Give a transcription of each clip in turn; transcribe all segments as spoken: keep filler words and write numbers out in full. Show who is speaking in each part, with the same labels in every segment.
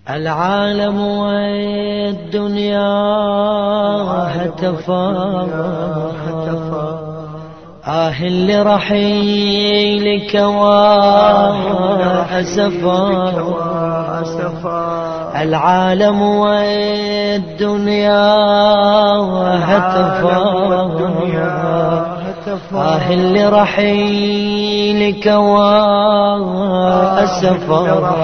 Speaker 1: العالم والدنيا هتفا آه اللي رحيلك وأسفا العالم والدنيا هتفا آه اللي رحيلك وأسفا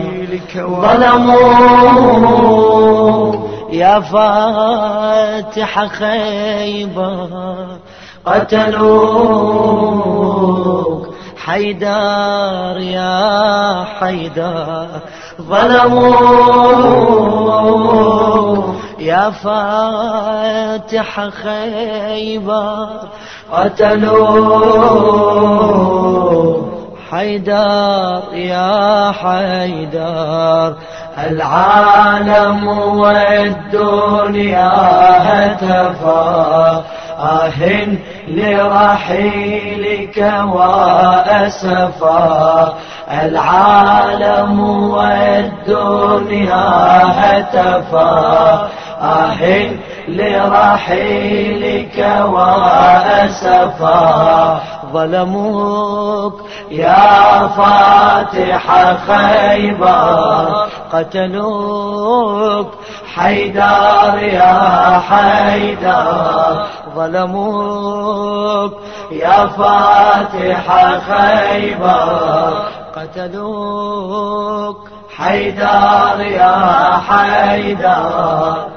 Speaker 1: ظلموا يا فاتح خيبة قتلوك حيدر يا حيدر ظلموا يا فاتح خيبة قتلوك حيدر يا حيدر العالم والدنيا هتفا آه لرحيلك وأسفا العالم والدنيا هتفا آه لرحيلك وأسفا ظلموك يا فاتح خيبر قتلوك حيدر يا حيدر ظلموك يا فاتح خيبر قتلوك حيدر يا حيدر